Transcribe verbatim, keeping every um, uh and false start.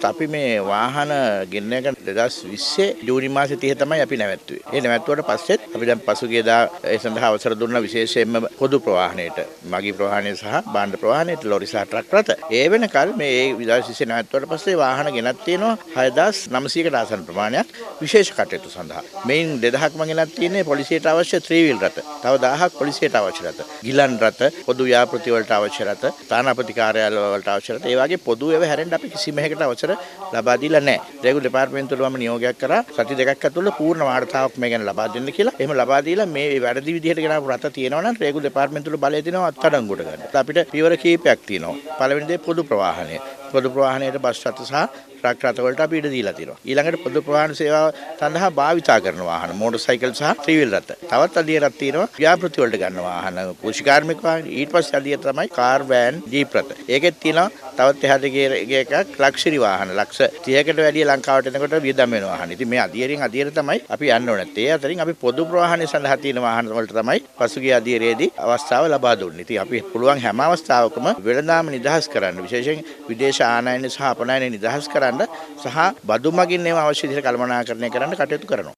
අපි මේ වාහන ගෙන්නගෙන දෙදහස් විස්සේ ජූනි මාසේ තිහ තමයි අපි නැවැත්තුවේ. ඒ නැවැත්තුවට පස්සෙත් අපි දැන් පසුගියදා ඒ සඳහා අවසර දුන්නා විශේෂයෙන්ම පොදු ප්‍රවාහනයට, මගී ප්‍රවාහනය සහ භාණ්ඩ ප්‍රවාහනයට, ලොරි සහ ට්‍රක් රථ. ඒ වෙනකල් මේ දෙදහස් විස්සේ නැවැත්තුවට පස්සේ වාහන ගෙනත් තියෙනවා හයදාස් නවසීයකට ආසන්න ප්‍රමාණයක් විශේෂ කටයුතු සඳහා. මේන් දෙදහක්ම ගෙනත් තියෙන්නේ පොලිසියට අවශ්‍ය ත්‍රිවිල් රථ. තව දහහක් පොලිසියට අවශ්‍ය රථ. ගිලන් රථ, පොදු ව්‍යාපෘති වලට අවශ්‍ය රථ, තානාපති කාර්යාල වලට අවශ්‍ය රථ. ඒ වගේ පොදු ඒවා හැරෙන්න අපි කිසිම එකකට අවසර ලබා දීලා නැහැ. රේගුලර් දෙපාර්තමේන්තුවල මම නියෝගයක් කරා සති දෙකක් ඇතුළත පූර්ණ වාර්තාවක් මේ ගැන ලබා දෙන්න කියලා. එහෙම ලබා දීලා මේ වැරදි විදිහට ගෙනාවු රථ තියෙනවා නම් රේගුලර් දෙපාර්තමේන්තුවල බලය දෙනවා අත්අඩංගුවට ගන්න. අපිට පියවර කීපයක් තියෙනවා. පළවෙනි දේ පොදු ප්‍රවාහනය. පොදු ප්‍රවාහනයේ බස් රථ සහ ට්‍රක් රථ වලට අපි ඉඩ දීලා තියෙනවා. ඊළඟට පොදු ප්‍රවාහන සේවාව සඳහා භාවිතා කරන වාහන, මෝටර් සයිකල් සහ ත්‍රිවිල් රථ. තවත් අධිරත් තියෙනවා ව්‍යාපෘති වලට ගන්න වාහන, කෘෂිකාර්මික වාහන. ඊට පස්සේ අධිර තමයි කාර්, වෑන්, ජීප් රථ. ඒකෙත් තියෙනවා තවත් එහාට ගිය එකක් ලක්ෂරි වාහන. ලක්ෂ තිහකට වැඩිය ලංකාවට එනකොට වියදම් වෙන වාහන. ඉතින් මේ අධිරෙන් අධිර තමයි අපි යන්න ඕනේ. ඒ අතරින් අපි පොදු ප්‍රවාහනය සඳහා තියෙන වාහන වලට තමයි පසුගිය අධිරේදී අවස්ථාව ලබා දුන්නේ. ඉතින් අපි පුළුවන් හැම අවස්ථාවකම වෙළඳාම නිදහස් කරන්න, විශේෂයෙන් විදේශ ආනයන සහ අපනයන නිදහස් කරන්න සහ බදු මගින් ඒවා අවශ්‍ය විදිහට කළමනාකරණය කරන්න කටයුතු කරනවා.